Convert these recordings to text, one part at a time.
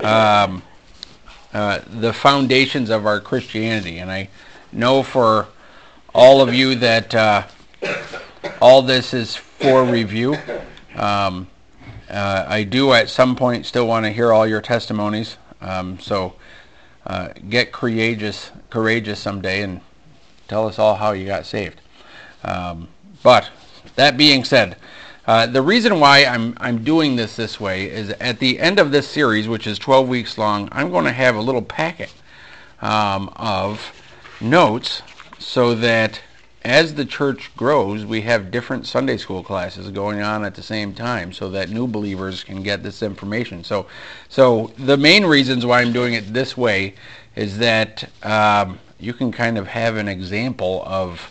um, the foundations of our Christianity. And I know for all of you that all this is for review. I do at some point still want to hear all your testimonies. So get courageous someday and tell us all how you got saved. But that being said, the reason why I'm doing this way is at the end of this series, which is 12 weeks long, I'm going to have a little packet of notes so that as the church grows, we have different Sunday school classes going on at the same time so that new believers can get this information. So the main reasons why I'm doing it this way is that you can kind of have an example of,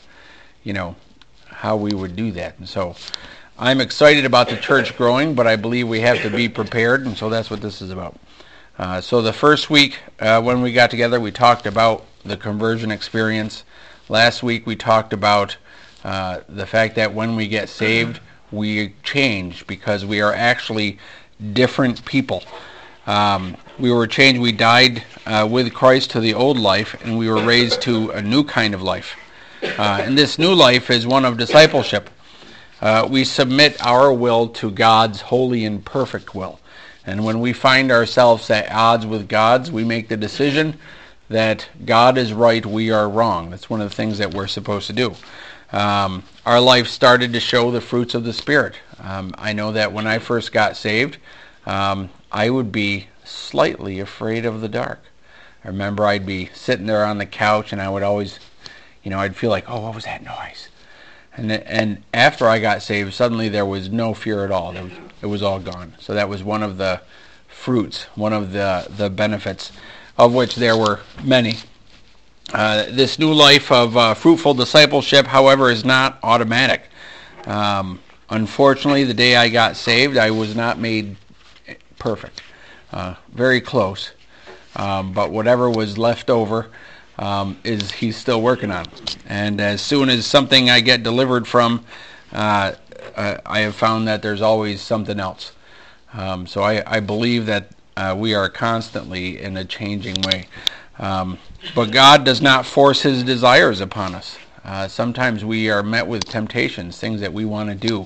how we would do that. And so I'm excited about the church growing, but I believe we have to be prepared, and so that's what this is about. So the first week when we got together, we talked about the conversion experience. Last week we talked about the fact that when we get saved, we change because we are actually different people. We were changed. We died with Christ to the old life, and we were raised to a new kind of life. And this new life is one of discipleship. We submit our will to God's holy and perfect will. And when we find ourselves at odds with God's, we make the decision that God is right, we are wrong. That's one of the things that we're supposed to do. Our life started to show the fruits of the Spirit. I know that when I first got saved, I would be slightly afraid of the dark. I remember I'd be sitting there on the couch and I would always, I'd feel like, oh, what was that noise? And after I got saved, suddenly there was no fear at all. It was all gone. So that was one of the fruits, one of the benefits, of which there were many. This new life of fruitful discipleship, however, is not automatic. Unfortunately, the day I got saved, I was not made perfect. Very close. But whatever was left over he's still working on. And as soon as something I get delivered from, I have found that there's always something else. So I believe that we are constantly in a changing way. But God does not force his desires upon us. Sometimes we are met with temptations, things that we want to do.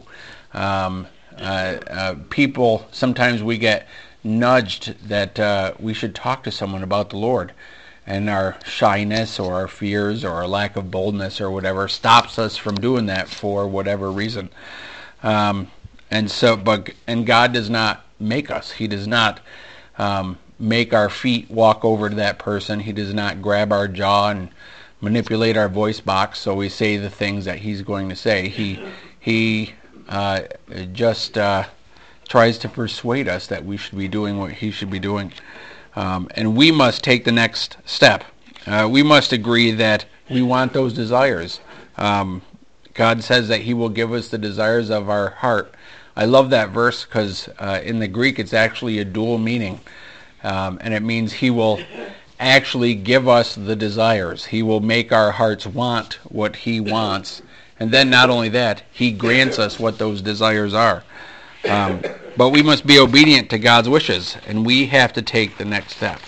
People, sometimes we get nudged that we should talk to someone about the Lord. And our shyness or our fears or our lack of boldness or whatever stops us from doing that for whatever reason. And God does not make us. He does not make our feet walk over to that person. He does not grab our jaw and manipulate our voice box so we say the things that he's going to say. He just tries to persuade us that we should be doing what he should be doing. And we must take the next step. We must agree that we want those desires. God says that he will give us the desires of our heart. I love that verse because in the Greek it's actually a dual meaning. And it means he will actually give us the desires. He will make our hearts want what he wants. And then not only that, he grants us what those desires are. But we must be obedient to God's wishes, and we have to take the next step.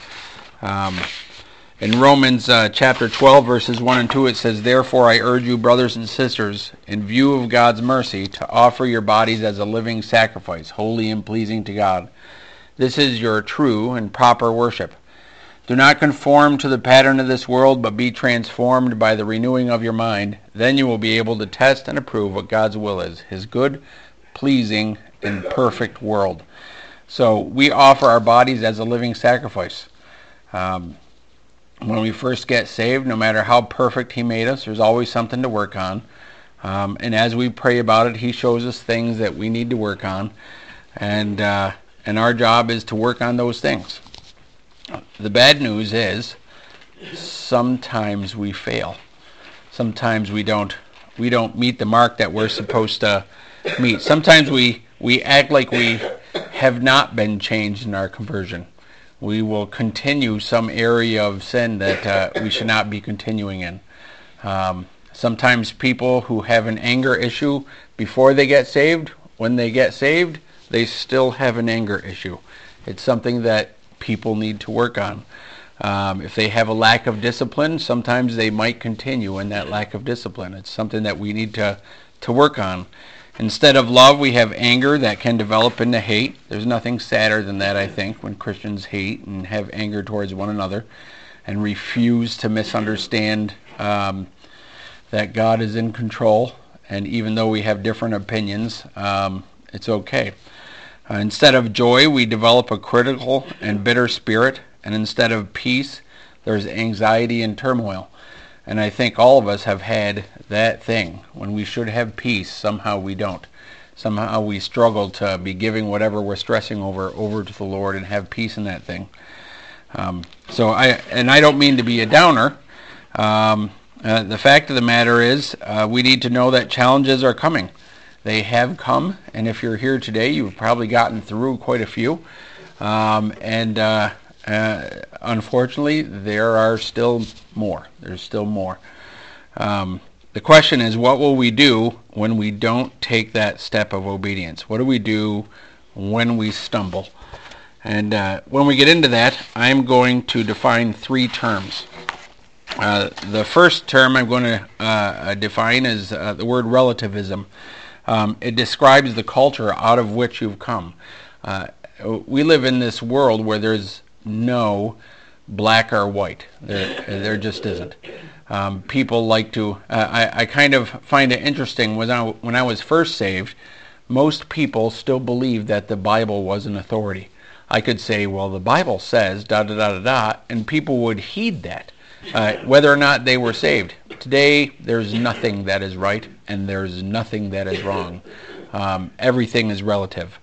In Romans chapter 12, verses 1 and 2, it says, "Therefore I urge you, brothers and sisters, in view of God's mercy, to offer your bodies as a living sacrifice, holy and pleasing to God. This is your true and proper worship. Do not conform to the pattern of this world, but be transformed by the renewing of your mind. Then you will be able to test and approve what God's will is, his good, pleasing, and perfect world." So we offer our bodies as a living sacrifice. When we first get saved, no matter how perfect he made us, there's always something to work on. And as we pray about it, he shows us things that we need to work on. And our job is to work on those things. The bad news is sometimes we fail. Sometimes we don't meet the mark that we're supposed to meet. Sometimes we act like we have not been changed in our conversion. We will continue some area of sin that we should not be continuing in. Sometimes people who have an anger issue before they get saved, when they get saved, they still have an anger issue. It's something that people need to work on. If they have a lack of discipline, sometimes they might continue in that lack of discipline. It's something that we need to work on. Instead of love, we have anger that can develop into hate. There's nothing sadder than that, I think, when Christians hate and have anger towards one another and refuse to misunderstand that God is in control. And even though we have different opinions, it's okay. Instead of joy, we develop a critical and bitter spirit. And instead of peace, there's anxiety and turmoil. And I think all of us have had that thing. When we should have peace, somehow we don't. Somehow we struggle to be giving whatever we're stressing over to the Lord and have peace in that thing. I don't mean to be a downer. The fact of the matter is, we need to know that challenges are coming. They have come, and if you're here today, you've probably gotten through quite a few. Unfortunately, there are still more. There's still more. The question is, what will we do when we don't take that step of obedience? What do we do when we stumble? And when we get into that, I'm going to define 3 terms. The first term I'm going to define is the word relativism. It describes the culture out of which you've come. We live in this world where there's no black or white. There just isn't. People like to... I kind of find it interesting. When I was first saved, most people still believe that the Bible was an authority. I could say, well, the Bible says da-da-da-da-da, and people would heed that, whether or not they were saved. Today, there's nothing that is right, and there's nothing that is wrong. Everything is relative.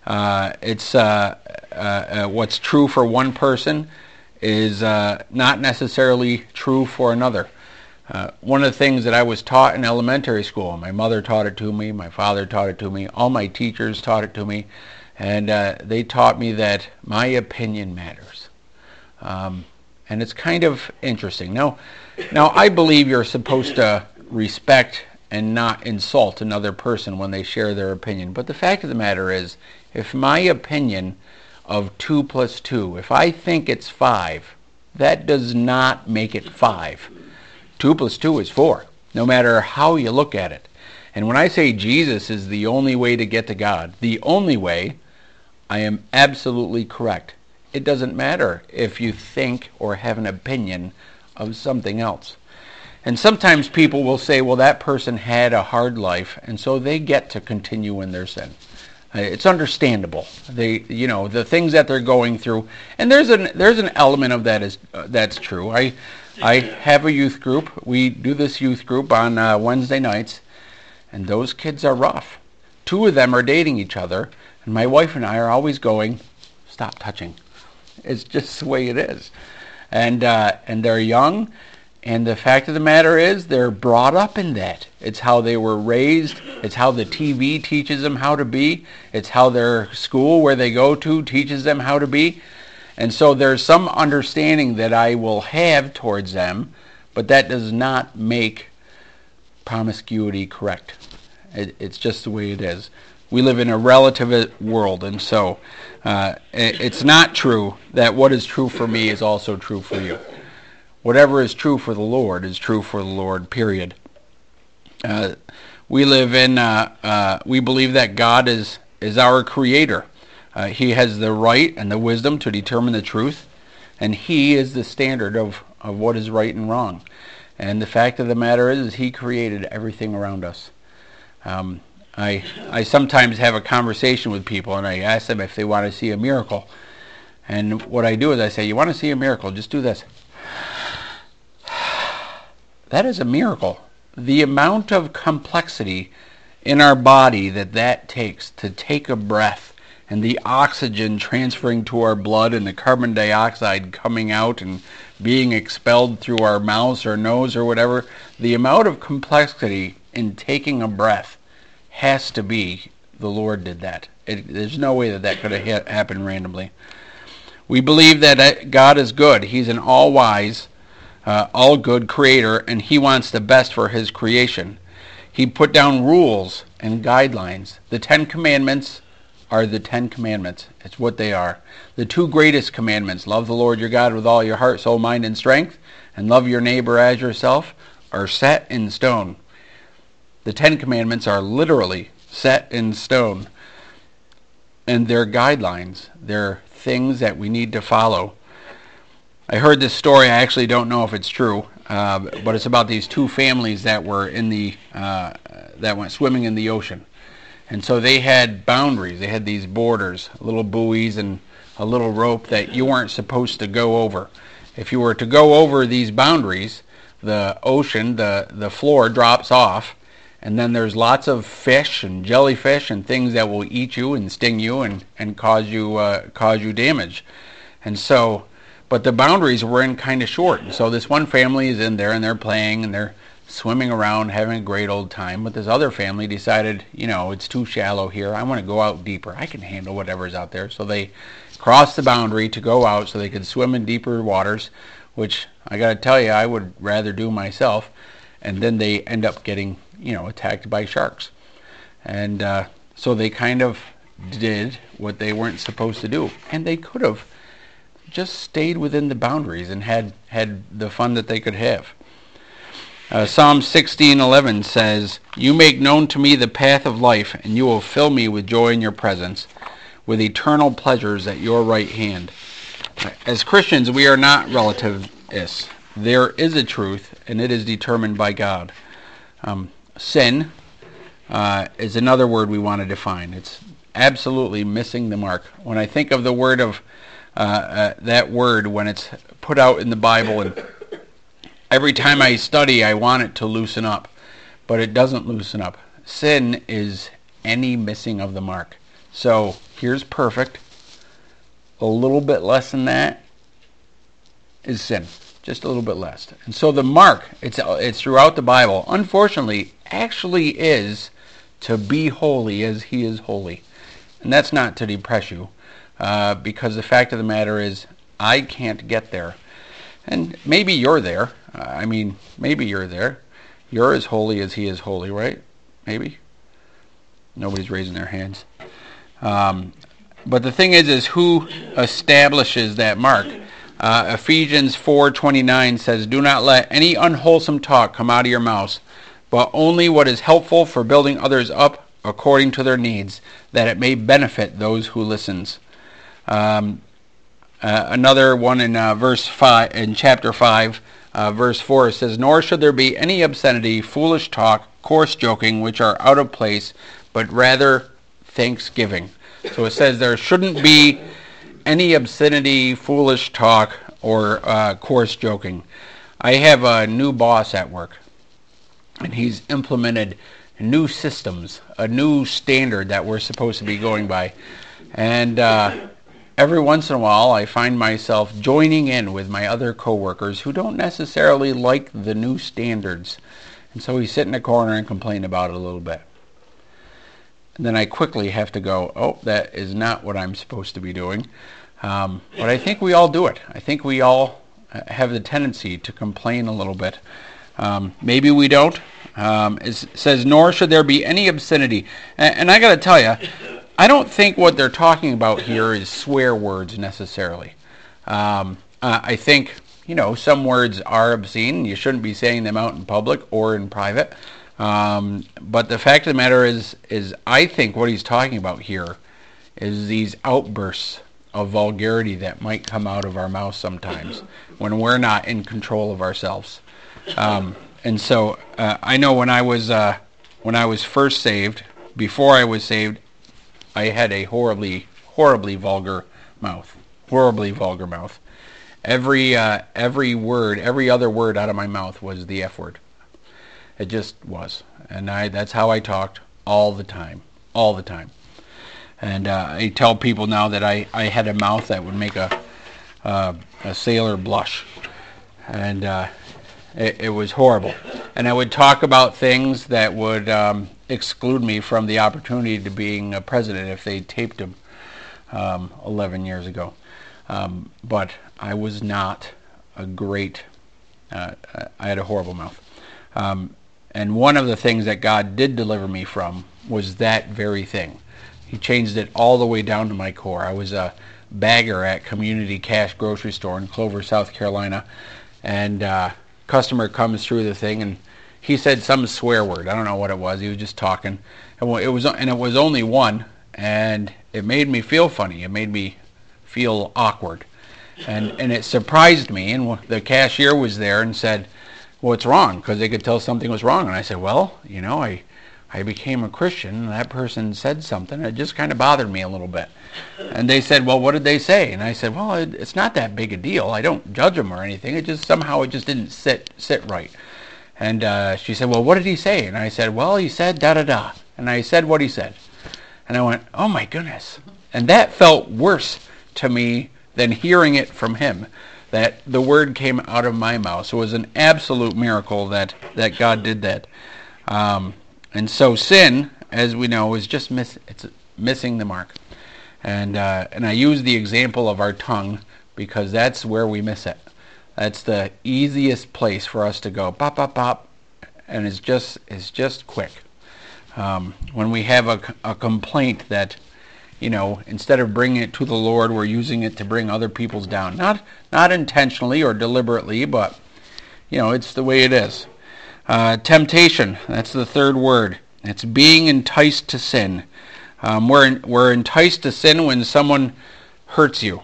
What's true for one person is not necessarily true for another. One of the things that I was taught in elementary school, my mother taught it to me, my father taught it to me, all my teachers taught it to me, and they taught me that my opinion matters. And it's kind of interesting. Now I believe you're supposed to respect and not insult another person when they share their opinion. But the fact of the matter is, if my opinion of 2 plus 2, if I think it's 5, that does not make it 5. 2 plus 2 is 4, no matter how you look at it. And when I say Jesus is the only way to get to God, the only way, I am absolutely correct. It doesn't matter if you think or have an opinion of something else. And sometimes people will say, well, that person had a hard life, and so they get to continue in their sin. It's understandable. The things that they're going through, and there's an element of that that's true. I have a youth group. We do this youth group on Wednesday nights, and those kids are rough. 2 of them are dating each other, and my wife and I are always going, stop touching. It's just the way it is. And they're young, and the fact of the matter is they're brought up in that. It's how they were raised. It's how the TV teaches them how to be. It's how their school where they go to teaches them how to be. And so there's some understanding that I will have towards them, but that does not make promiscuity correct. It's just the way it is. We live in a relative world, and so it's not true that what is true for me is also true for you. Whatever is true for the Lord is true for the Lord, period. We believe that God is our creator. He has the right and the wisdom to determine the truth, and He is the standard of what is right and wrong. And the fact of the matter is He created everything around us. I sometimes have a conversation with people, and I ask them if they want to see a miracle. And what I do is I say, you want to see a miracle, just do this. That is a miracle. The amount of complexity in our body that takes to take a breath, and the oxygen transferring to our blood and the carbon dioxide coming out and being expelled through our mouths or nose or whatever, the amount of complexity in taking a breath has to be the Lord did that. There's no way that could have happened randomly. We believe that God is good. He's an all-wise, all-good creator, and He wants the best for His creation. He put down rules and guidelines. The 10 Commandments are the 10 Commandments. It's what they are. The two greatest commandments, love the Lord your God with all your heart, soul, mind, and strength, and love your neighbor as yourself, are set in stone. The 10 Commandments are literally set in stone. And they're guidelines. They're things that we need to follow. I heard this story. I actually don't know if it's true, but it's about these two families that were that went swimming in the ocean. And so they had boundaries. They had these borders, little buoys and a little rope that you weren't supposed to go over. If you were to go over these boundaries, the ocean, the floor drops off, and then there's lots of fish and jellyfish and things that will eat you and sting you and cause you damage. And so, but the boundaries were in kind of short. And so this one family is in there and they're playing and they're swimming around having a great old time. But this other family decided, it's too shallow here. I want to go out deeper. I can handle whatever's out there. So they crossed the boundary to go out so they could swim in deeper waters, which I got to tell you, I would rather do myself. And then they end up getting, attacked by sharks. And so they kind of did what they weren't supposed to do. And they could have just stayed within the boundaries and had the fun that they could have. Psalm 16:11 says, "You make known to me the path of life, and you will fill me with joy in your presence, with eternal pleasures at your right hand." As Christians, we are not relativists. There is a truth, and it is determined by God. Sin is another word we want to define. It's absolutely missing the mark. When I think of the word of that word, when it's put out in the Bible, and every time I study, I want it to loosen up, but it doesn't loosen up. Sin is any missing of the mark. So here's perfect. A little bit less than that is sin. Just a little bit less. And so the mark, it's throughout the Bible, unfortunately, actually is to be holy as he is holy. And that's not to depress you, because the fact of the matter is, I can't get there. And maybe you're there. Maybe you're there. You're as holy as he is holy, right? Maybe. Nobody's raising their hands. But the thing is who establishes that mark? Ephesians 4:29 says, "Do not let any unwholesome talk come out of your mouths, but only what is helpful for building others up according to their needs, that it may benefit those who listens." Another one in verse 5, in chapter 5, verse 4, says, "Nor should there be any obscenity, foolish talk, coarse joking, which are out of place, but rather thanksgiving." So it says there shouldn't be any obscenity, foolish talk, or coarse joking. I have a new boss at work, and he's implemented new systems, a new standard that we're supposed to be going by. And every once in a while, I find myself joining in with my other coworkers who don't necessarily like the new standards. And so we sit in a corner and complain about it a little bit. And then I quickly have to go, oh, that is not what I'm supposed to be doing. But I think we all do it. I think we all have the tendency to complain a little bit. Maybe we don't. It says, "Nor should there be any obscenity." And I got to tell you, I don't think what they're talking about here is swear words necessarily. I think, some words are obscene. You shouldn't be saying them out in public or in private. But the fact of the matter is I think what he's talking about here is these outbursts of vulgarity that might come out of our mouths sometimes when we're not in control of ourselves. And so I know when I was first saved, before I was saved, I had a horribly vulgar mouth. Horribly vulgar mouth. Every word, every other word out of my mouth was the F word. It just was. And that's how I talked all the time. And I tell people now that I had a mouth that would make a sailor blush. And it was horrible. And I would talk about things that would exclude me from the opportunity to being a president if they taped him 11 years ago. But I was not a great... I had a horrible mouth. And one of the things that God did deliver me from was that very thing. He changed it all the way down to my core. I was a bagger at Community Cash Grocery Store in Clover, South Carolina, and customer comes through the thing, and he said some swear word. I don't know what it was. He was just talking, and it was only one, and it made me feel funny. It made me feel awkward, and it surprised me. And the cashier was there and said, "What's wrong?" Because they could tell something was wrong. And I said, "Well, I became a Christian, and that person said something. It just kind of bothered me a little bit." And they said, "Well, what did they say?" And I said, "Well, it's not that big a deal. I don't judge them or anything. It just didn't sit right." And she said, "Well, what did he say?" And I said, "Well, he said da-da-da." And I said what he said. And I went, "Oh, my goodness." And that felt worse to me than hearing it from him, that the word came out of my mouth. So it was an absolute miracle that God did that. And so sin, as we know, is just missing the mark. And I use the example of our tongue because that's where we miss it. That's the easiest place for us to go, pop, pop, pop, and it's just quick. When we have a complaint that, instead of bringing it to the Lord, we're using it to bring other people's down. Not intentionally or deliberately, but, it's the way it is. Temptation, that's the third word. It's being enticed to sin. We're enticed to sin when someone hurts you.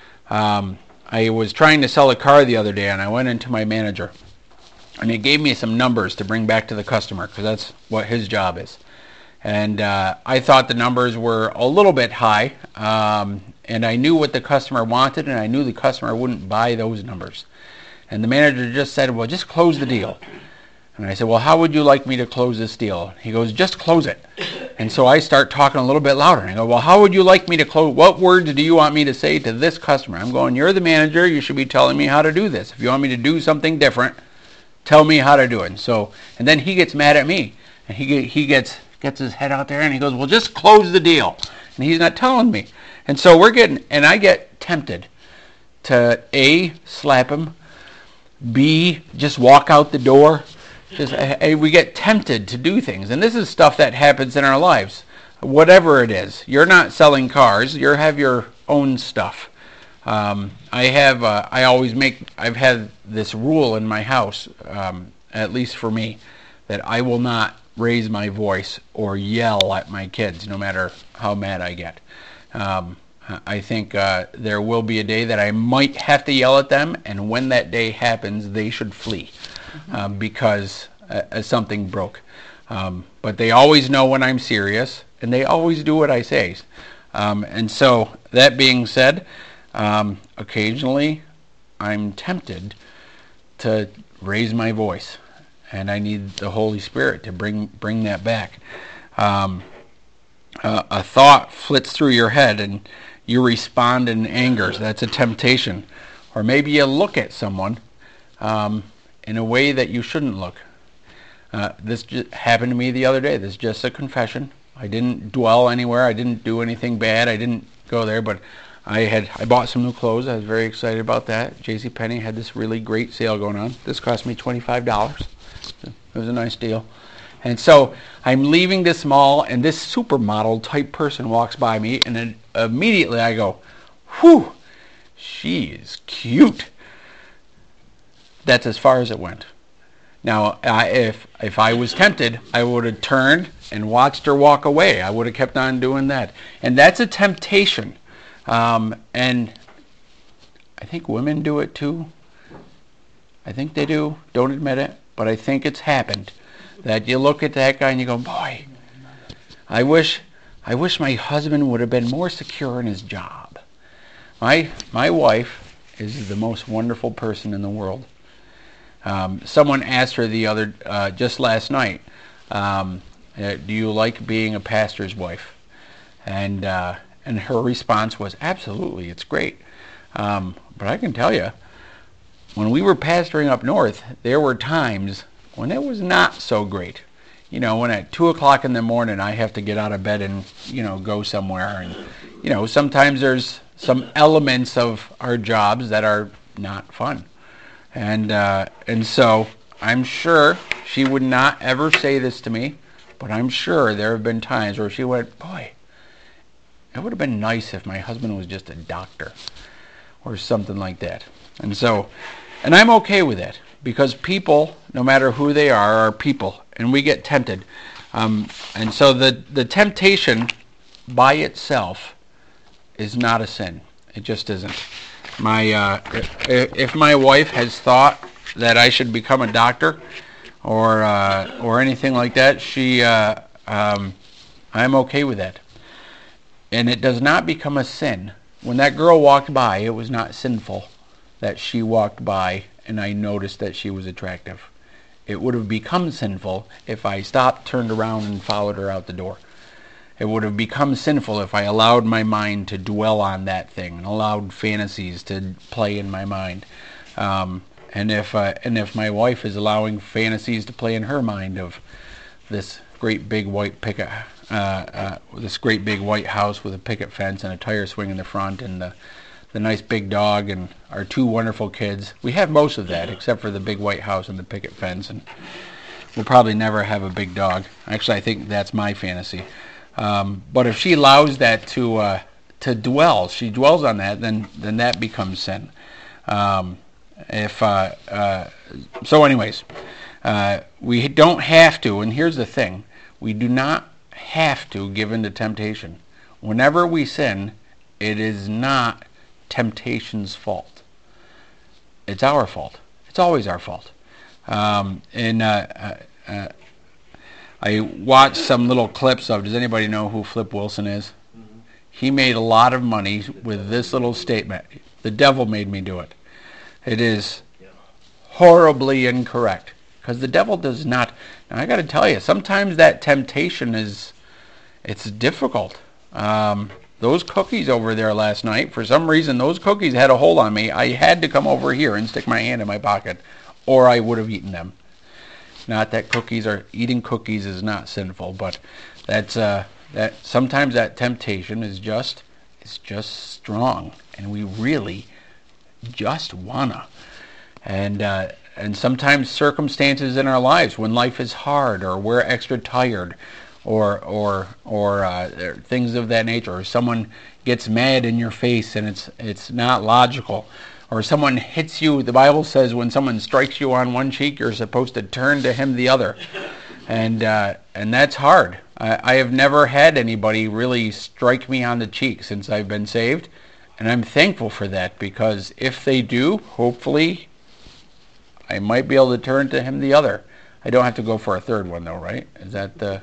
I was trying to sell a car the other day, and I went into my manager, and he gave me some numbers to bring back to the customer, because that's what his job is. And I thought the numbers were a little bit high, and I knew what the customer wanted, and I knew the customer wouldn't buy those numbers. And the manager just said, "Well, just close the deal." And I said, "Well, how would you like me to close this deal?" He goes, "Just close it." And so I start talking a little bit louder. And I go, "Well, how would you like me to close? What words do you want me to say to this customer?" I'm going, "You're the manager. You should be telling me how to do this. If you want me to do something different, tell me how to do it." And then he gets mad at me. And he gets his head out there and he goes, "Well, just close the deal." And he's not telling me. And so I get tempted to A, slap him, B, just walk out the door. We get tempted to do things, and this is stuff that happens in our lives. Whatever it is, you're not selling cars; you have your own stuff. I've had this rule in my house, at least for me, that I will not raise my voice or yell at my kids, no matter how mad I get. I think there will be a day that I might have to yell at them, and when that day happens, they should flee. Because something broke. But they always know when I'm serious, and they always do what I say. And so, that being said, occasionally I'm tempted to raise my voice, and I need the Holy Spirit to bring that back. A thought flits through your head, and you respond in anger. That's a temptation. Or maybe you look at someone in a way that you shouldn't look. This just happened to me the other day. This is just a confession. I didn't dwell anywhere. I didn't do anything bad. I didn't go there, but I bought some new clothes. I was very excited about that. JCPenney had this really great sale going on. This cost me $25. It was a nice deal. And so I'm leaving this mall, and this supermodel type person walks by me, and then immediately I go, "Whew, she is cute." That's as far as it went. Now, if I was tempted, I would have turned and watched her walk away. I would have kept on doing that. And that's a temptation. And I think women do it too. I think they do. Don't admit it. But I think it's happened. That you look at that guy and you go, "Boy, I wish my husband would have been more secure in his job." My wife is the most wonderful person in the world. Someone asked her just last night, "Do you like being a pastor's wife?" And her response was, "Absolutely, it's great." But I can tell you, when we were pastoring up north, there were times when it was not so great. When at 2 o'clock in the morning I have to get out of bed and, go somewhere. And, sometimes there's some elements of our jobs that are not fun. And so I'm sure she would not ever say this to me, but I'm sure there have been times where she went, "Boy, it would have been nice if my husband was just a doctor or something like that. And I'm okay with that, because people, no matter who they are people, and we get tempted. And so the temptation by itself is not a sin. It just isn't. If my wife has thought that I should become a doctor or anything like that, I'm okay with that. And it does not become a sin. When that girl walked by, it was not sinful that she walked by and I noticed that she was attractive. It would have become sinful if I stopped, turned around, and followed her out the door. It would have become sinful if I allowed my mind to dwell on that thing and allowed fantasies to play in my mind. And if my wife is allowing fantasies to play in her mind of this great big white picket, this great big white house with a picket fence and a tire swing in the front, and the nice big dog and our two wonderful kids. We have most of that except for the big white house and the picket fence, and we'll probably never have a big dog. Actually, I think that's my fantasy. But if she allows that to dwell, she dwells on that, then that becomes sin. So anyways, we don't have to, and here's the thing, we do not have to give in to temptation. Whenever we sin, it is not temptation's fault. It's our fault. It's always our fault. I watched some little clips of, does anybody know who Flip Wilson is? Mm-hmm. He made a lot of money with this little statement: the devil made me do it. It is horribly incorrect, because the devil does not. Now, I got to tell you, sometimes that temptation it's difficult. Those cookies over there last night, for some reason, those cookies had a hold on me. I had to come over here and stick my hand in my pocket, or I would have eaten them. Not that eating cookies is not sinful, but that sometimes that temptation is just strong, and we really just wanna. And sometimes circumstances in our lives, when life is hard, or we're extra tired, or things of that nature, or someone gets mad in your face and it's not logical, or someone hits you. The Bible says when someone strikes you on one cheek, you're supposed to turn to him the other, and that's hard. I have never had anybody really strike me on the cheek since I've been saved, and I'm thankful for that, because if they do, hopefully I might be able to turn to him the other. I don't have to go for a third one, though, right? Is that the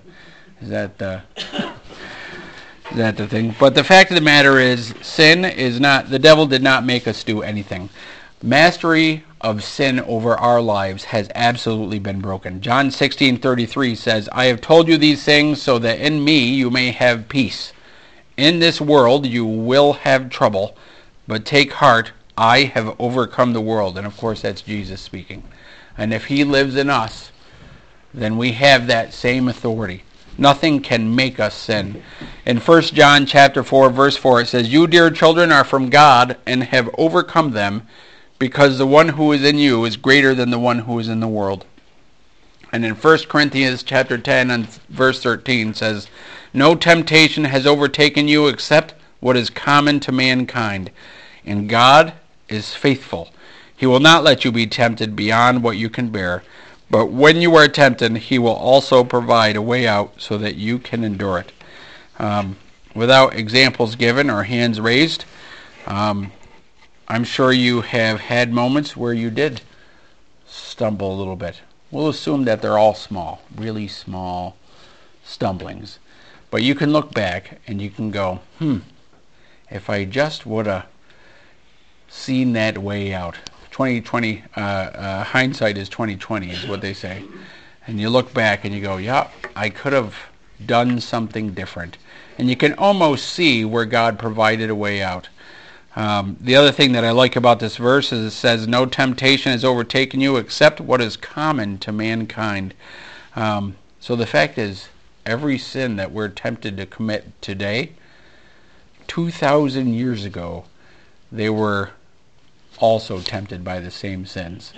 thing? But the fact of the matter is, sin is not, the devil did not make us do anything. Mastery of sin over our lives has absolutely been broken. John 16:33 says, I have told you these things so that in me you may have peace. In this world you will have trouble, but take heart, I have overcome the world. And of course that's Jesus speaking. And if he lives in us, then we have that same authority. Nothing can make us sin. In 1 John chapter 4, verse 4, it says, you, dear children, are from God and have overcome them, because the one who is in you is greater than the one who is in the world. And in 1 Corinthians chapter 10 and verse 13 says, no temptation has overtaken you except what is common to mankind. And God is faithful. He will not let you be tempted beyond what you can bear. But when you are tempted, he will also provide a way out so that you can endure it. Without examples given or hands raised, I'm sure you have had moments where you did stumble a little bit. We'll assume that they're all small, really small stumblings. But you can look back and you can go, if I just would have seen that way out. 2020, hindsight is 2020 is what they say. And you look back and you go, yeah, I could have done something different. And you can almost see where God provided a way out. The other thing that I like about this verse is it says, no temptation has overtaken you except what is common to mankind. So the fact is, every sin that we're tempted to commit today, 2,000 years ago, they were also tempted by the same sins.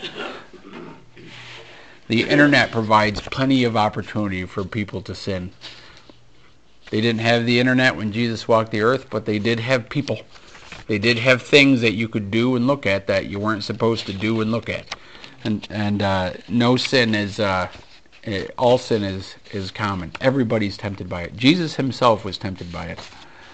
The internet provides plenty of opportunity for people to sin. They didn't have the internet when Jesus walked the earth, but they did have people. They did have things that you could do and look at that you weren't supposed to do and look at. And no sin is, all sin is common. Everybody's tempted by it. Jesus himself was tempted by it.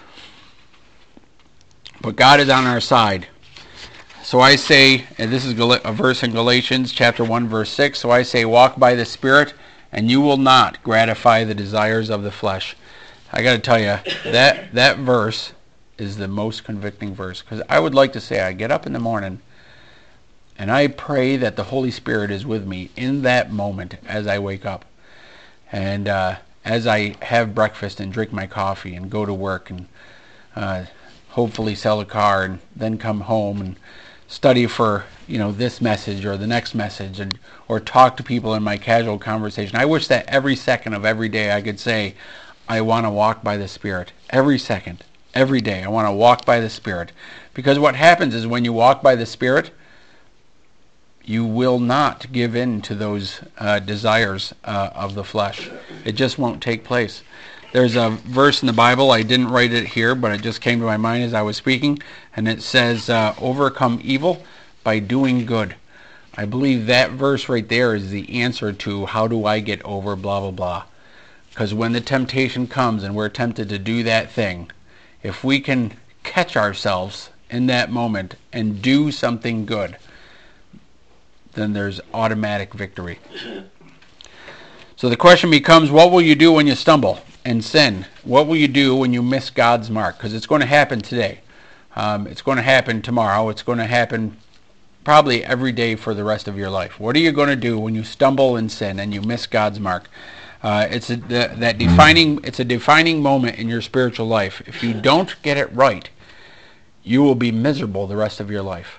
But God is on our side. So I say, and this is a verse in Galatians chapter 1, verse 6, so I say, walk by the Spirit, and you will not gratify the desires of the flesh. I got to tell you, that verse is the most convicting verse. Because I would like to say, I get up in the morning, and I pray that the Holy Spirit is with me in that moment as I wake up. And as I have breakfast and drink my coffee and go to work and hopefully sell a car and then come home and study for this message or the next message, or talk to people in my casual conversation. I wish that every second of every day I could say, I want to walk by the Spirit. Every second, every day, I want to walk by the Spirit. Because what happens is when you walk by the Spirit, you will not give in to those desires of the flesh. It just won't take place. There's a verse in the Bible, I didn't write it here, but it just came to my mind as I was speaking, and it says, overcome evil by doing good. I believe that verse right there is the answer to how do I get over blah, blah, blah. Because when the temptation comes and we're tempted to do that thing, if we can catch ourselves in that moment and do something good, then there's automatic victory. So the question becomes, what will you do when you stumble and sin? What will you do when you miss God's mark? Because it's going to happen today. It's going to happen tomorrow. It's going to happen probably every day for the rest of your life. What are you going to do when you stumble and sin and you miss God's mark? It's a defining moment in your spiritual life. If you don't get it right, you will be miserable the rest of your life.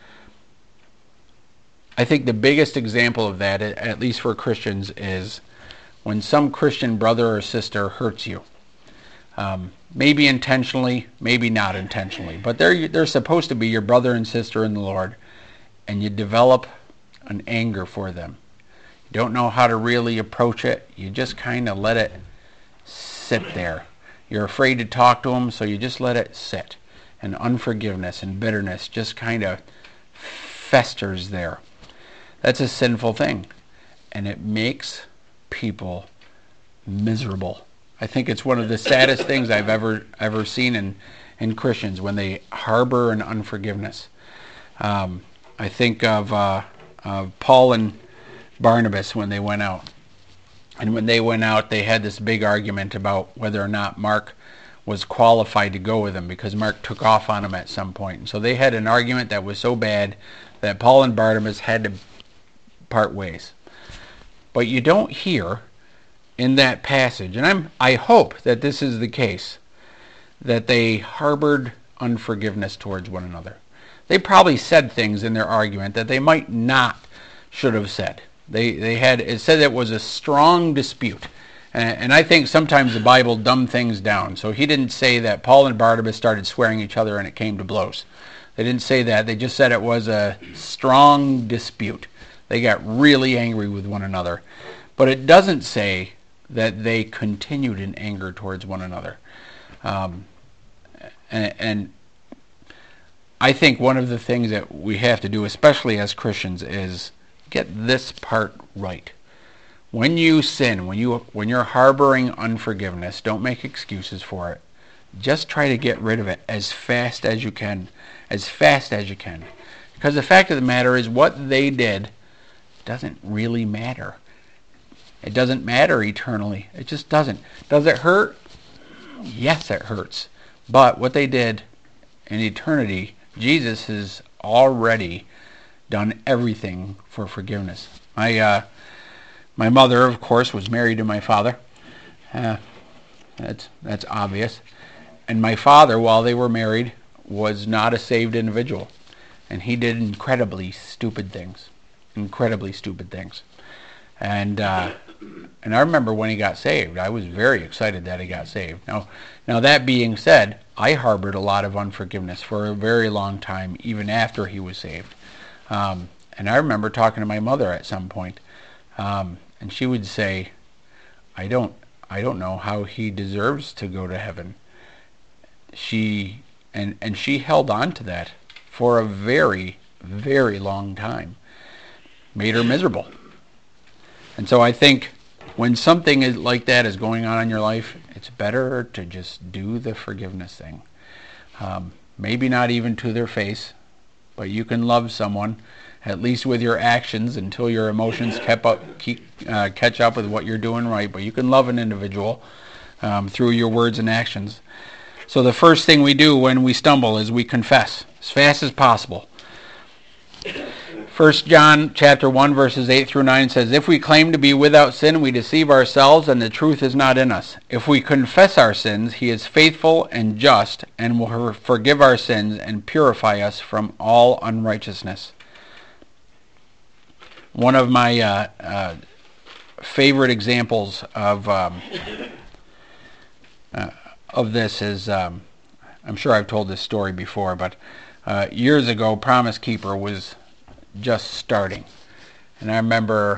I think the biggest example of that, at least for Christians, is when some Christian brother or sister hurts you. Maybe intentionally, maybe not intentionally. But they're supposed to be your brother and sister in the Lord. And you develop an anger for them. You don't know how to really approach it. You just kind of let it sit there. You're afraid to talk to them, so you just let it sit. And unforgiveness and bitterness just kind of festers there. That's a sinful thing. And it makes people miserable. I think it's one of the saddest things I've ever seen in Christians when they harbor an unforgiveness. I think of Paul and Barnabas when they went out. And when they went out, they had this big argument about whether or not Mark was qualified to go with them, because Mark took off on him at some point. And so they had an argument that was so bad that Paul and Barnabas had to part ways. But you don't hear in that passage, and I hope that this is the case, that they harbored unforgiveness towards one another. They probably said things in their argument that they might not should have said. It said it was a strong dispute. And I think sometimes the Bible dumbed things down. So he didn't say that Paul and Barnabas started swearing each other and it came to blows. They didn't say that. They just said it was a strong dispute. They got really angry with one another. But it doesn't say that they continued in anger towards one another. And I think one of the things that we have to do, especially as Christians, is get this part right. When you sin, when you're harboring unforgiveness, don't make excuses for it. Just try to get rid of it as fast as you can. As fast as you can. Because the fact of the matter is, what they did doesn't really matter. It doesn't matter eternally. It just doesn't. Does it hurt? Yes, it hurts. But what they did in eternity, Jesus has already done everything for forgiveness. My mother, of course, was married to my father. That's obvious. And my father, while they were married, was not a saved individual. And he did incredibly stupid things. Incredibly stupid things. And I remember when he got saved, I was very excited that he got saved. Now that being said, I harbored a lot of unforgiveness for a very long time, even after he was saved. And I remember talking to my mother at some point, and she would say, I don't I don't know how he deserves to go to heaven. She held on to that for a very, very long time. Made her miserable. And so I think when something like that is going on in your life, it's better to just do the forgiveness thing. Maybe not even to their face, but you can love someone, at least with your actions, until your emotions catch up with what you're doing right. But you can love an individual through your words and actions. So the first thing we do when we stumble is we confess as fast as possible. 1 John chapter 1 verses 8 through 9 says, "If we claim to be without sin, we deceive ourselves, and the truth is not in us. If we confess our sins, he is faithful and just, and will forgive our sins and purify us from all unrighteousness." One of my favorite examples of this is, I'm sure I've told this story before, but years ago, Promise Keeper was just starting. And I remember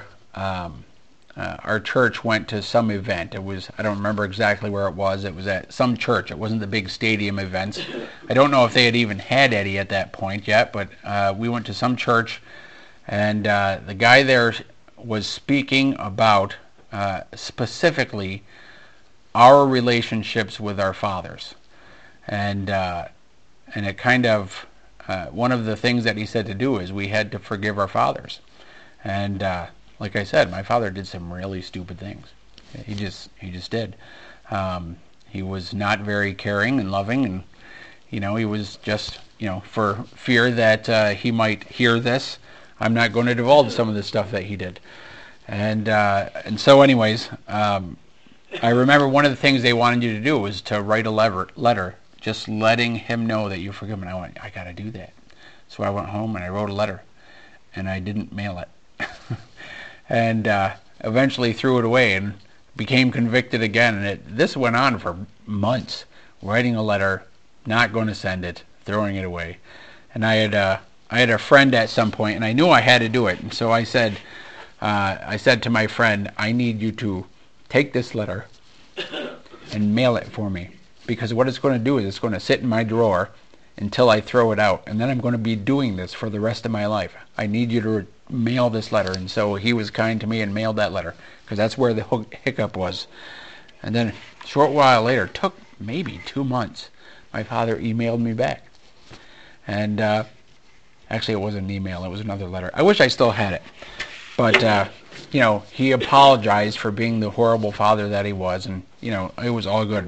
our church went to some event. I don't remember exactly where it was. It was at some church. It wasn't the big stadium events. I don't know if they had even had Eddie at that point yet, but we went to some church, and the guy there was speaking about specifically our relationships with our fathers. And it kind of, one of the things that he said to do is we had to forgive our fathers. And like I said, my father did some really stupid things. He just did. He was not very caring and loving, and he was just, for fear that he might hear this, I'm not going to divulge some of the stuff that he did. And so anyways, I remember one of the things they wanted you to do was to write a letter just letting him know that you forgive him. And I went, I got to do that. So I went home and I wrote a letter, and I didn't mail it. And eventually threw it away and became convicted again. And this went on for months, writing a letter, not going to send it, throwing it away. And I had a friend at some point, and I knew I had to do it. And so I said to my friend, I need you to take this letter and mail it for me, because what it's going to do is it's going to sit in my drawer until I throw it out, and then I'm going to be doing this for the rest of my life. I need you to mail this letter. And so he was kind to me and mailed that letter, because that's where the hiccup was. And then a short while later, took maybe 2 months, my father emailed me back. And actually it wasn't an email, it was another letter. I wish I still had it. But he apologized for being the horrible father that he was, and it was all good.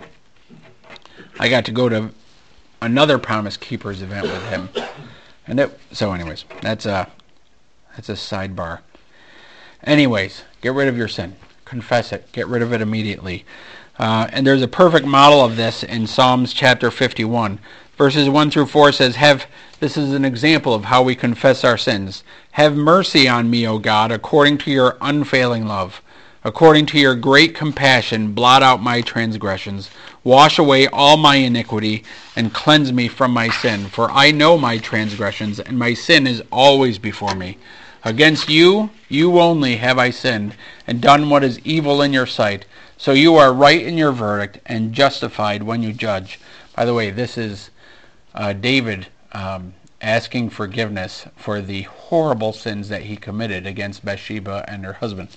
I got to go to another Promise Keepers event with him, and so anyways, that's a sidebar. Anyways, get rid of your sin, confess it, get rid of it immediately. And there's a perfect model of this in Psalms chapter 51. Verses 1 through 4 says, this is an example of how we confess our sins. Have mercy on me, O God, according to your unfailing love. According to your great compassion, blot out my transgressions. Wash away all my iniquity, and cleanse me from my sin. For I know my transgressions, and my sin is always before me. Against you, you only have I sinned, and done what is evil in your sight. So you are right in your verdict, and justified when you judge. By the way, this is David asking forgiveness for the horrible sins that he committed against Bathsheba and her husband.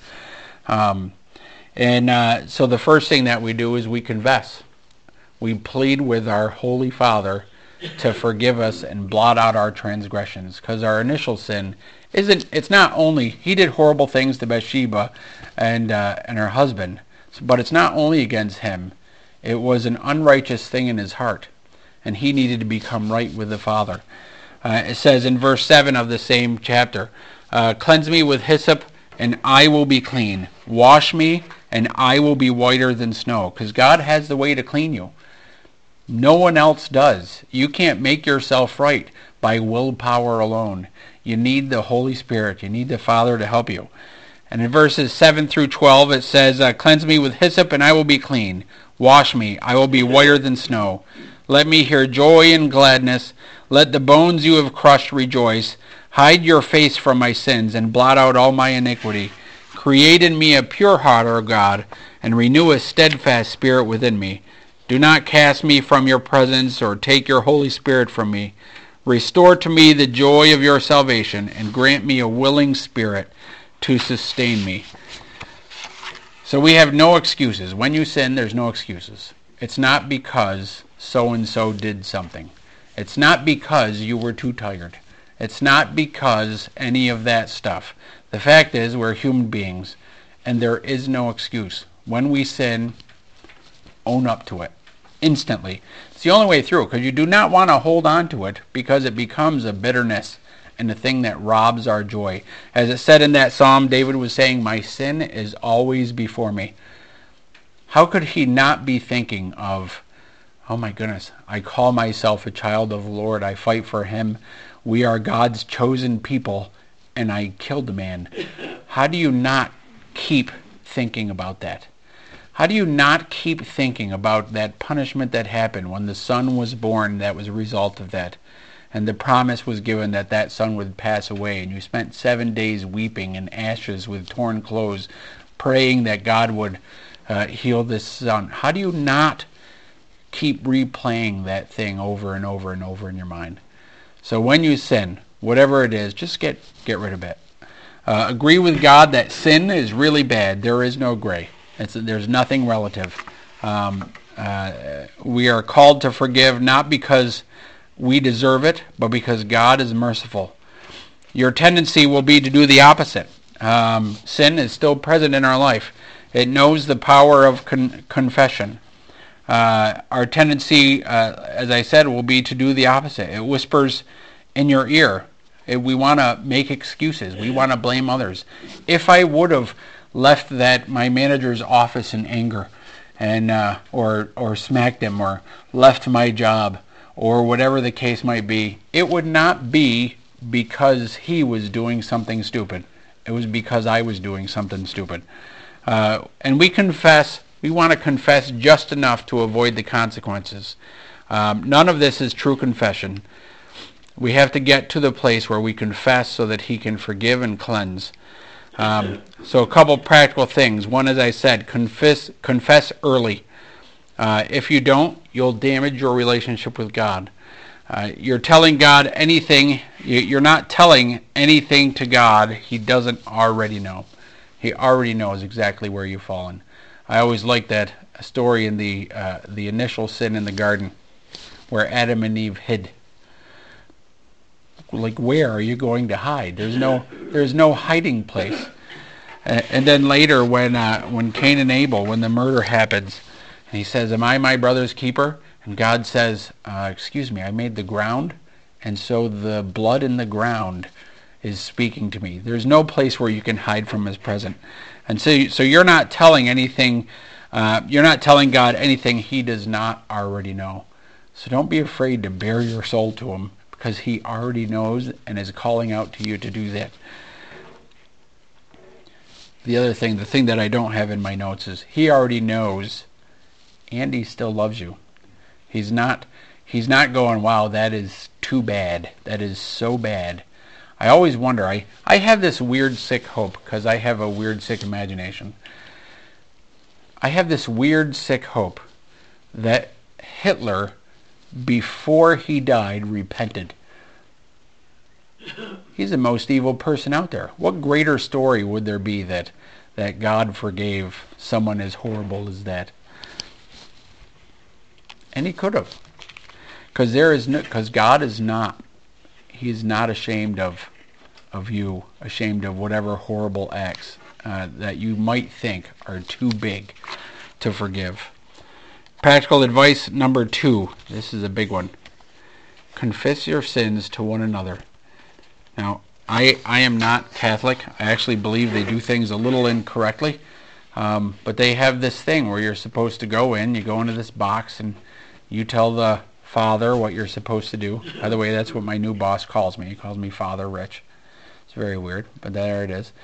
So the first thing that we do is we confess. We plead with our Holy Father to forgive us and blot out our transgressions, because our initial sin it's not only, he did horrible things to Bathsheba and her husband, but it's not only against him. It was an unrighteous thing in his heart, and he needed to become right with the Father. It says in verse 7 of the same chapter, cleanse me with hyssop, and I will be clean. Wash me, and I will be whiter than snow. Because God has the way to clean you. No one else does. You can't make yourself right by willpower alone. You need the Holy Spirit. You need the Father to help you. And in verses 7 through 12 it says, cleanse me with hyssop, and I will be clean. Wash me, I will be whiter than snow. Let me hear joy and gladness. Let the bones you have crushed rejoice. Hide your face from my sins, and blot out all my iniquity. Create in me a pure heart, O God, and renew a steadfast spirit within me. Do not cast me from your presence or take your Holy Spirit from me. Restore to me the joy of your salvation and grant me a willing spirit to sustain me. So we have no excuses. When you sin, there's no excuses. It's not because so-and-so did something. It's not because you were too tired. It's not because any of that stuff. The fact is, we're human beings, and there is no excuse. When we sin, own up to it instantly. It's the only way through, because you do not want to hold on to it, because it becomes a bitterness and a thing that robs our joy. As it said in that psalm, David was saying, my sin is always before me. How could he not be thinking of, oh my goodness, I call myself a child of the Lord, I fight for him, we are God's chosen people, and I killed a man. How do you not keep thinking about that? How do you not keep thinking about that punishment that happened when the son was born that was a result of that? And the promise was given that that son would pass away, and you spent 7 days weeping in ashes with torn clothes, praying that God would heal this son. How do you not keep replaying that thing over and over and over in your mind? So when you sin, whatever it is, just get rid of it. Agree with God that sin is really bad. There is no gray. There's nothing relative. We are called to forgive not because we deserve it, but because God is merciful. Your tendency will be to do the opposite. Sin is still present in our life. It knows the power of confession. Our tendency, as I said, will be to do the opposite. It whispers in your ear. We want to make excuses. We want to blame others. If I would have left my manager's office in anger, and or smacked him, or left my job, or whatever the case might be, it would not be because he was doing something stupid. It was because I was doing something stupid. And we confess. We want to confess just enough to avoid the consequences. None of this is true confession. We have to get to the place where we confess so that he can forgive and cleanse. So a couple practical things. One, as I said, confess early. If you don't, you'll damage your relationship with God. You're telling God anything. You're not telling anything to God he doesn't already know. He already knows exactly where you've fallen. I always like that story in the initial sin in the garden, where Adam and Eve hid. Like, where are you going to hide? There's no hiding place. And then later, when Cain and Abel, when the murder happens, and he says, "Am I my brother's keeper?" And God says, "Excuse me, I made the ground, and so the blood in the ground is speaking to me." There's no place where you can hide from his presence. And so you're not telling anything. You're not telling God anything he does not already know. So don't be afraid to bare your soul to him, because he already knows and is calling out to you to do that. The other thing, the thing that I don't have in my notes, is he already knows, and he still loves you. He's not going, wow, that is too bad. That is so bad. I always wonder, I have this weird sick hope, because I have a weird sick imagination. I have this weird sick hope that Hitler, before he died, repented. He's the most evil person out there. What greater story would there be that God forgave someone as horrible as that? And he could have, because God is not. He is not ashamed of you, ashamed of whatever horrible acts that you might think are too big to forgive. Practical advice number 2. This is a big one. Confess your sins to one another. Now, I am not Catholic. I actually believe they do things a little incorrectly. But they have this thing where you're supposed to go into this box, and you tell the Father what you're supposed to do. By the way, that's what my new boss calls me. He calls me Father Rich. It's very weird, but there it is.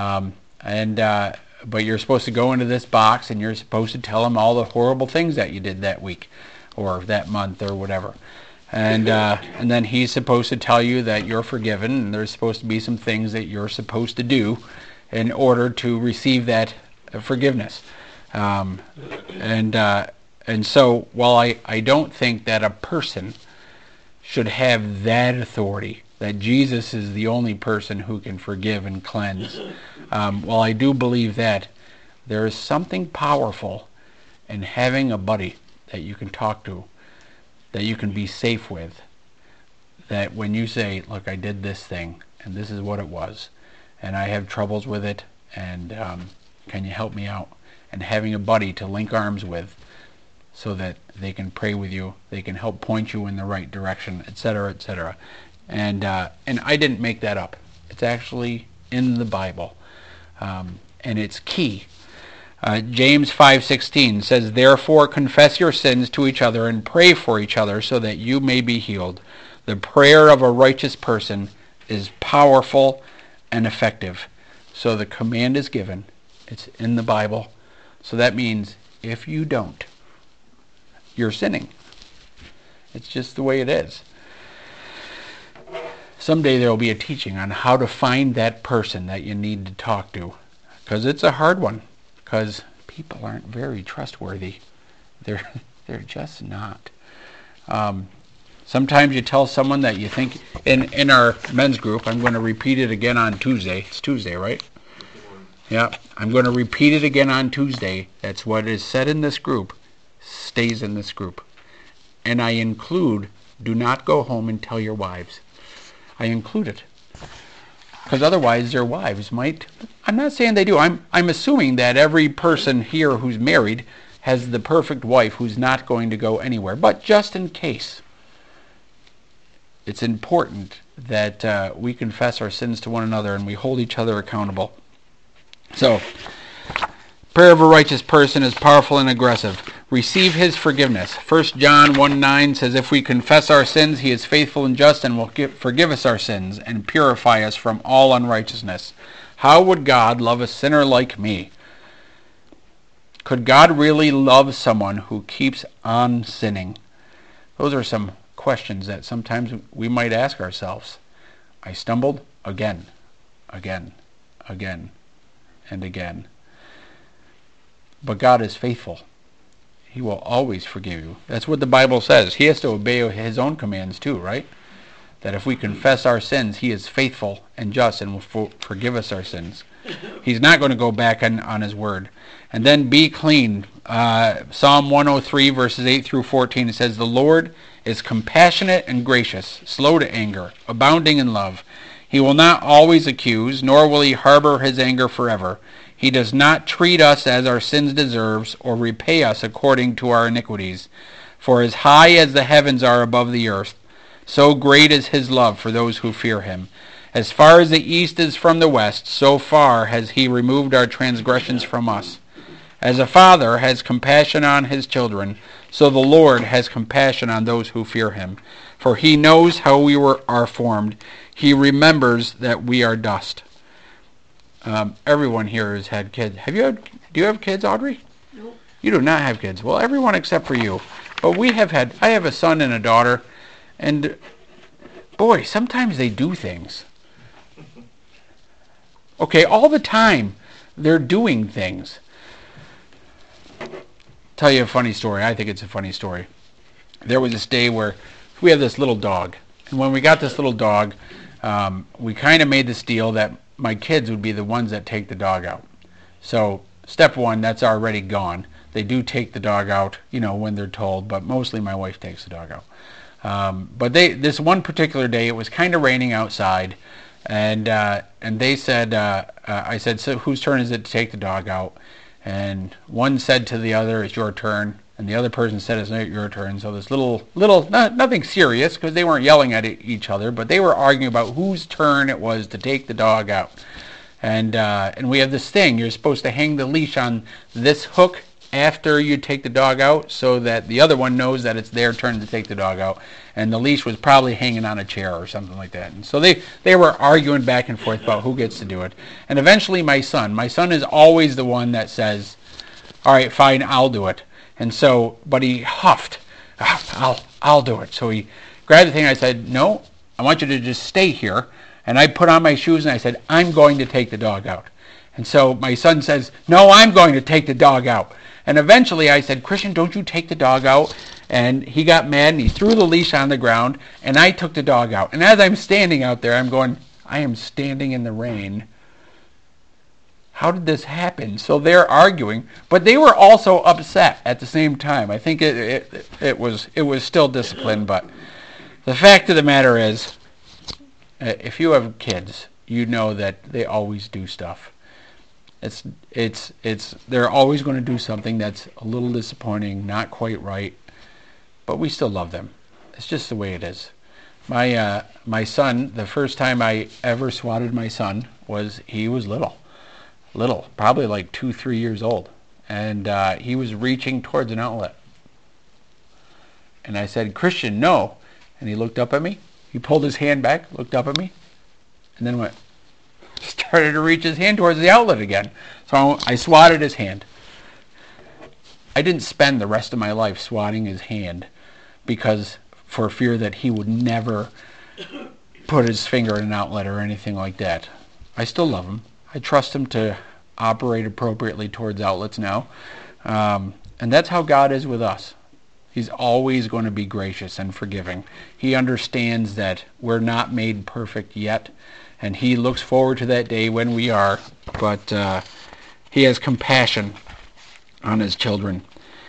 But you're supposed to go into this box, and you're supposed to tell him all the horrible things that you did that week, or that month, or whatever. And then he's supposed to tell you that you're forgiven, and there's supposed to be some things that you're supposed to do in order to receive that forgiveness. And so while I don't think that a person should have that authority, that Jesus is the only person who can forgive and cleanse, while I do believe that, there is something powerful in having a buddy that you can talk to, that you can be safe with, that when you say, look, I did this thing, and this is what it was, and I have troubles with it, and can you help me out? And having a buddy to link arms with so that they can pray with you, they can help point you in the right direction, etc., etc. And I didn't make that up. It's actually in the Bible, and it's key. James 5:16 says, "Therefore confess your sins to each other and pray for each other so that you may be healed. The prayer of a righteous person is powerful and effective." So the command is given. It's in the Bible. So that means if you don't, you're sinning. It's just the way it is. Someday there will be a teaching on how to find that person that you need to talk to, because it's a hard one, because people aren't very trustworthy. They're just not. Sometimes you tell someone that you think, in our men's group, I'm going to repeat it again on Tuesday. It's Tuesday, right? Yeah, I'm going to repeat it again on Tuesday. That's what is said in this group stays in this group. And I include, do not go home and tell your wives. I include it. Because otherwise their wives might, I'm not saying they do, I'm assuming that every person here who's married has the perfect wife who's not going to go anywhere. But just in case, it's important that we confess our sins to one another and we hold each other accountable. So, prayer of a righteous person is powerful and aggressive. Receive his forgiveness. 1 John 1:9 says, "If we confess our sins, he is faithful and just and will forgive us our sins and purify us from all unrighteousness." How would God love a sinner like me? Could God really love someone who keeps on sinning? Those are some questions that sometimes we might ask ourselves. I stumbled again, and again. But God is faithful. He will always forgive you. That's what the Bible says. He has to obey his own commands too, right? That if we confess our sins, he is faithful and just and will forgive us our sins. He's not going to go back on his word. And then be clean. Psalm 103 verses 8 through 14, it says, "The Lord is compassionate and gracious, slow to anger, abounding in love. He will not always accuse, nor will he harbor his anger forever. He does not treat us as our sins deserves, or repay us according to our iniquities. For as high as the heavens are above the earth, so great is his love for those who fear him. As far as the east is from the west, so far has he removed our transgressions from us. As a father has compassion on his children, so the Lord has compassion on those who fear him. For he knows how we are formed. He remembers that we are dust." Everyone here has had kids. Do you have kids, Audrey? No. You do not have kids. Well, everyone except for you. But I have a son and a daughter, and boy, sometimes they do things. Okay, all the time they're doing things. Tell you a funny story. I think it's a funny story. There was this day where we have this little dog, and when we got this little dog, we kind of made this deal that my kids would be the ones that take the dog out. So step one, that's already gone. They do take the dog out, when they're told, but mostly my wife takes the dog out. But this one particular day, it was kind of raining outside, and they said, I said, "So whose turn is it to take the dog out?" And one said to the other, "It's your turn." And the other person said, "It's not your turn." So this little nothing serious, because they weren't yelling at each other, but they were arguing about whose turn it was to take the dog out. And we have this thing. You're supposed to hang the leash on this hook after you take the dog out, so that the other one knows that it's their turn to take the dog out. And the leash was probably hanging on a chair or something like that. And so they were arguing back and forth about who gets to do it. And eventually my son is always the one that says, "All right, fine, I'll do it." And so, but he huffed, I'll do it. So he grabbed the thing. I said, "No, I want you to just stay here." And I put on my shoes and I said, "I'm going to take the dog out." And so my son says, no, I'm going to take the dog out. And eventually I said, Christian, don't you take the dog out? And he got mad and he threw the leash on the ground, and I took the dog out. And as I'm standing out there, I'm going, I am standing in the rain. How did this happen? So they're arguing, but they were also upset at the same time. I think it was still discipline, but the fact of the matter is, if you have kids, you know that they always do stuff. They're always going to do something that's a little disappointing, not quite right, but we still love them. It's just the way it is. My son, the first time I ever swatted my son he was little, probably like 2-3 years old, and he was reaching towards an outlet, and I said, Christian, no, and he looked up at me. He pulled his hand back, looked up at me, and then started to reach his hand towards the outlet again. So I swatted his hand. I didn't spend the rest of my life swatting his hand for fear that he would never put his finger in an outlet or anything like that. I still love him. I trust him to operate appropriately towards outlets now. And that's how God is with us. He's always going to be gracious and forgiving. He understands that we're not made perfect yet, and he looks forward to that day when we are, but he has compassion on his children.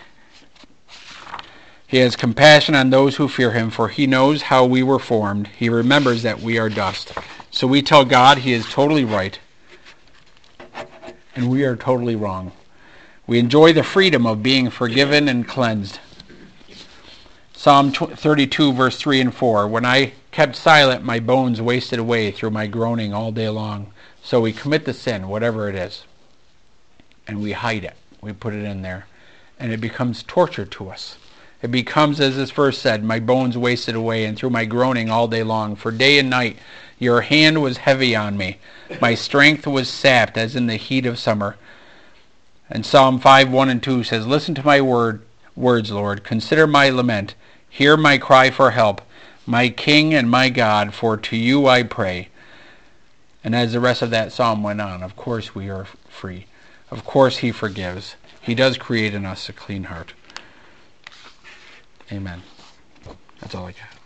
He has compassion on those who fear him, for he knows how we were formed. He remembers that we are dust. So we tell God he is totally right, and we are totally wrong. We enjoy the freedom of being forgiven and cleansed. Psalm 32, verse 3 and 4. When I kept silent, my bones wasted away through my groaning all day long. So we commit the sin, whatever it is, and we hide it. We put it in there, and it becomes torture to us. It becomes, as this verse said, my bones wasted away, and through my groaning all day long. For day and night your hand was heavy on me. My strength was sapped as in the heat of summer. And Psalm 5, 1 and 2 says, listen to my words, Lord. Consider my lament. Hear my cry for help, my King and my God, for to you I pray. And as the rest of that psalm went on, of course we are free. Of course he forgives. He does create in us a clean heart. Amen. That's all I got.